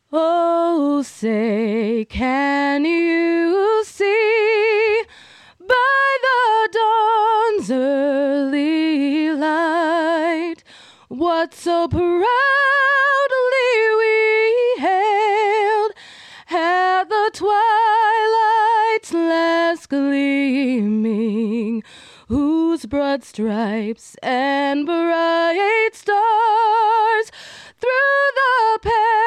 Oh, say, can you see by the dawn's early light what so proudly we hailed at the twilight's last gleaming, whose broad stripes and bright stars through the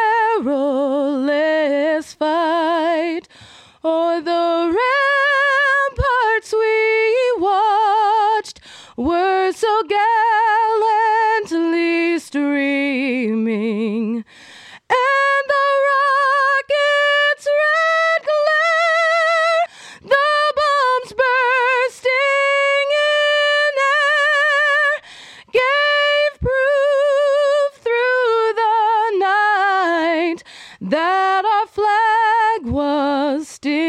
perilous fight o'er the ramparts we watched were so gallantly streaming, and the rocket's red glare, the bombs bursting in air, gave proof through the night that our flag was still